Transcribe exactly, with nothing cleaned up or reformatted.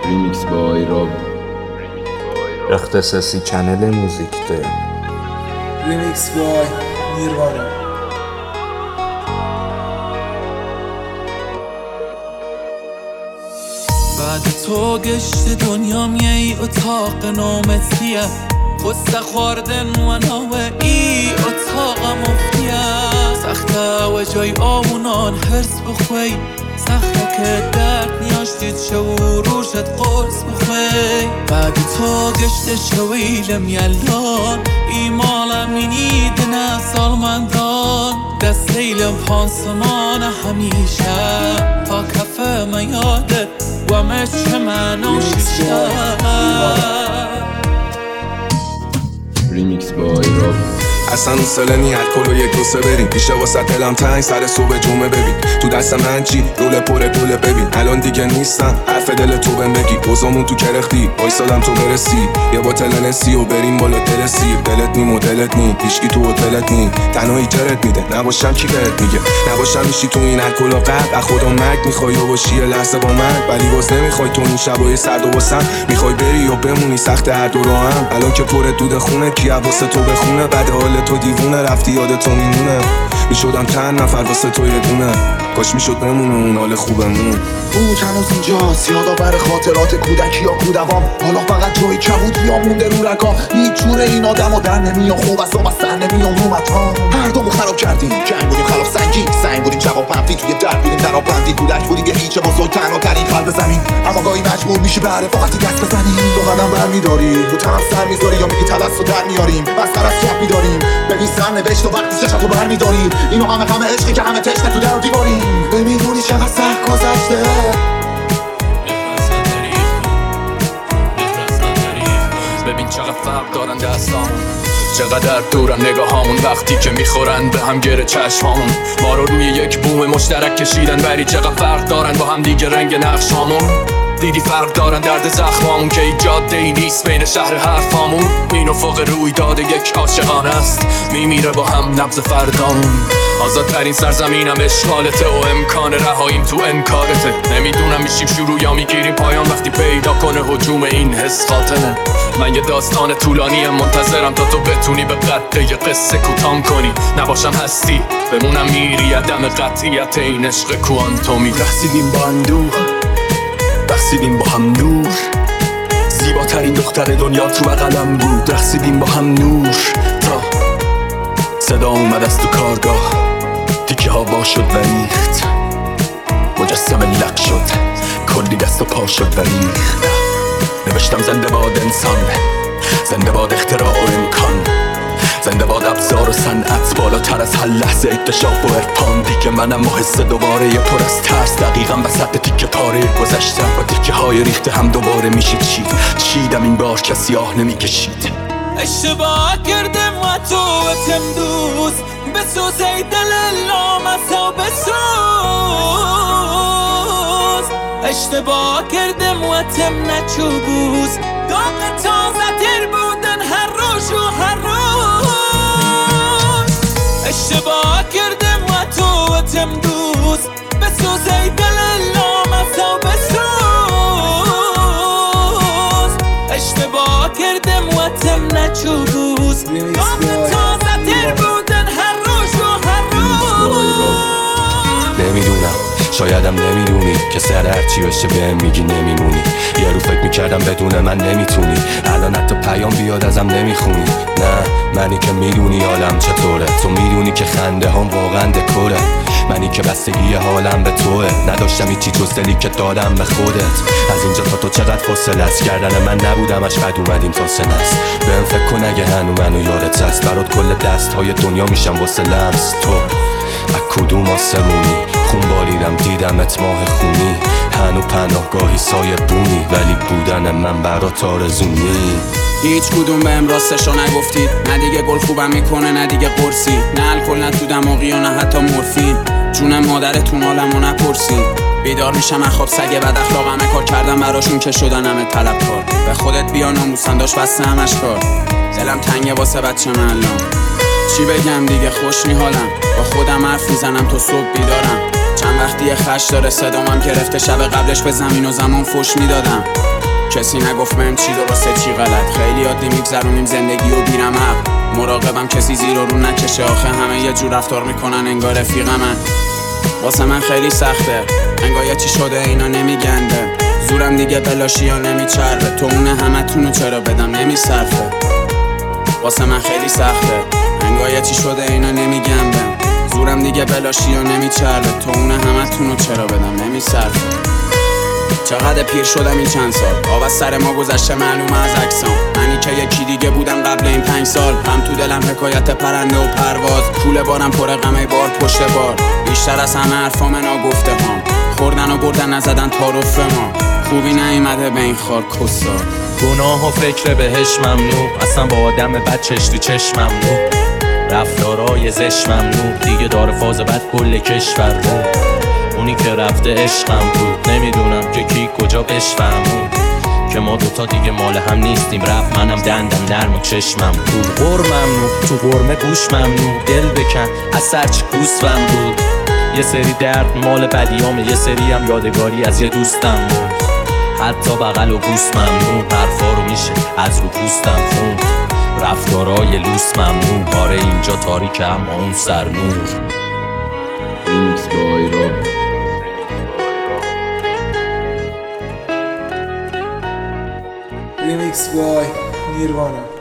ریمیکس بای راب اختصاصی چنل موزیک ده ریمیکس بای نیروانا. بعد تو گشت دنیام یه اتاق نامتیه خسته خوردن و نوه ای اتاق مفتیه سخته و جای آمونان هرس بخوی سخته که درد نیاشتید شو روشت قرص بخوی بعد تو گشت شویلم یلان ایمالم مینید نه سالمندان دست لیلم پانسمان همیشه تا کفه من یاده و مچه منو شیشه ریمیکس بای راب اصلا اون ساله نی الکل و یک دوسه بریم میشه واسه دلم تنگ سر صبح جمعه ببین تو دست من چی روله پره دوله ببین الان دیگه نیستم حرف دل تو بهم بگی اوزامون تو کرختی وایسادم تو برسی یه باتل نسی و بریم بالا دل سیر دلت نیم و دلت نی هیچکی تو هتلت نی تنهایی جرت میده نباشم کی بهت میگه نباشم میشی تو این الکل و قد از خودم مرگ میخوای و باشی یه لحظه با من ولی باز نمیخوای تو این شبای سرد و واسم میخوای بری و بمونی سخت هر دو راهم الان که پر دود خونه کی واسه تو بخونه بعد حال تو دیوونه رفتی یاد تو میمونه میشدم چند نفر واسه تو یه دونه کاش میشد بمونه اون حال خوبمون بود هنوز اینجاست یادآور خاطرات کودکی یا کودوام حالا فقط جایی کبود یا مونده رو رگام هیچ جوره این آدم ها در نمیان خوب از آب از سر نمیان رومت ها هر دومو خراب کردیم جنگ بودیم خلاف سنگی سنگ بودیم جواب منفی توی درد بودیم در آب بندی کودک بودیم یه هیچ بزرگ تنها ترین قلب زمین اما گاهی مجبور میشی به رفاقتی دست بزنی دو قدم برمیداری رو طرف سر میذاری یا میگی تلس رو در میاریم مسخره از چپ میداریم ببین سر نوشت و وقتی چشم تو برمیداری اینو همه همه عشقی که همه تشنه تو در و دیواریم نمیدونی چقدر سخت گذشته ببین چقدر فرق دارن دستامون چقدر دورن نگاهامون وقتی که میخورن به هم گره چشمامون ما رو روی یک بوم مشترک کشیدن ولی چقدر فرق دارن با هم دیگه رنگ نقشامون دیدی فرق دارن درد زخمامون که ایجاد ای نیست بین شهر حرفامون این افق روی داده یک عاشقانه است میمیره با هم نبض فردامون آزادترین سرزمینم اشغالته و امکان رهاییم تو انکارته نمیدونم میشیم شروع یا میگیریم پایان وقتی پیدا کنه هجوم این حس خاتمه من یه داستان طولانیم منتظرم تا تو بتونی به قد یه قصه کوتام کنی نباشم هستی بمونم میری عدم قطعیت این عشق کوانتومی رقصیدیم با اندوه رقصیدیم با هم نور زیباترین دختر دنیا تو بغلم بود رقصیدیم با هم نور تا صدا اومد از تو کارگاه تیکه هوا شد و ریخت مجسم لق شد کلی دست و پا شد و ریخت نوشتم زنده باد انسان زنده باد اختراع و امکان زنده باد ابزار و صنعت بالاتر از هر لحظه اکتشاف و ارپان دیگه منم و حس دوباره یه پر از ترس دقیقا وسط تیکه پاره گذشتم و تیکه های ریخته هم دوباره میشه چید چیدم این بار کسی آه نمیکشید اشتباه کردم و تو اتم دوست بسوز ای دل لامسا بسوز اشتباه کردم و اتم نچوبوز داغ تازه تر بودن هر روز و هر روز اشتباه کردم و تو اتم دوست بسوز ای دل لامسا بسوز اشتباه کردم و اتم نچوبوز داغ تازه تر بودن هر روز و هر روز نمیدونم شایدم نمیدونی که سر هرچی بشه بهم میگی نمیمونی یه رو فکر میکردم بدون من نمیتونی الان حتی پیام بیاد ازم نمیخونی نه منی که میدونی حالم چطوره تو میدونی که خنده هم واقعا دکوره منی که بستگی حالم به توه نداشتم هیچی جز دلی که دادم به خودت از اینجا تا تو چقدر فاصله است کردن من نبودم اش قد اومدیم تا سنست بهم فکر کن اگه هنو منو یادت هست برات کل دست های دنیا میشم واسه لمس تو از کدوم آسمونی خون بالیدم دیدمت ماه خونی هنو پناهگاهی سایه بونی ولی بودن من برات آرزونی هیچ کدوم بهم راستشو نگفتید نه دیگه گل خوبم میکنه نه دیگه قرصی نه الکل نه تو دماغی و نه حتی مورفین جونم مادرتون حالمو نپرسید بیدار میشم از خواب سگ بد اخلاقمه کار کردم براشون که شدن همه طلبکار به خودت بیا ناموسن داشت بسته همش کار دلم تنگه واسه بچه من الان چی بگم دیگه خوش میحالم با خودم حرف میزنم تو صبح بیدارم چند وقتی خش داره صدامم گرفته شب قبلش به زمین و زمان فوش میدادم کسی نگفت من چی درسته چی غلط. خیلی عادی میگذرونیم زندگی و بیرمق. مراقبم کسی زیر و رو نکشه، آخه همه یه جور رفتار میکنن انگار رفیقمن. واسه من خیلی سخته، انگار یه چی شده اینا نمیگنده. زورم دیگه بلاشی یا نمیچربه، تو اونه همه تونو چرا بدم نمیصرفه. واسه من خیلی سخته، انگار یه چی شده اینا نمیگنده. زورم دیگه بلاشی یا نمیچربه، تو اونه همه تونو چرا بدم نمیصرفه. چقدر پیر شدم این چند سال، آب از سر ما گذشته معلومه از عکسام. منی که یکی دیگه بودم قبل این پنج سال. هم تو دلم حکایت پرنده و پرواز، کوله بارم پر غمه بار پشت بار. بیشتر از همه حرفام ناگفته هام، خوردن و بردن نزدن تعارف ما. خوبی نیومده به این خار کسا. گناه و فکر بهش ممنوع، اصلا با آدم بد چش تو چشم ممنوع. رفتارای زش ممنوع، دیگه داره فاز بد کل کشور رو. اونی که رفته عشقم بود، نمیدونم که کی کجا بشفهمون که ما دوتا دیگه مال هم نیستیم. رفت منم دندم نرم و چشمم بود. غر ممنوع، تو غرمه گوش ممنوع. دل بکن از سرچ گوسفم بود. یه سری درد مال بدیامه، یه سری هم یادگاری از یه دوستم بود. حتی بغل و بوس ممنوع، حرفا رو میشه از رو پوستم خوند. رفتارای لوس ممنوع، آره اینجا تاریک اما اون سر نور. Remix by Rob. Remix by Nirvana.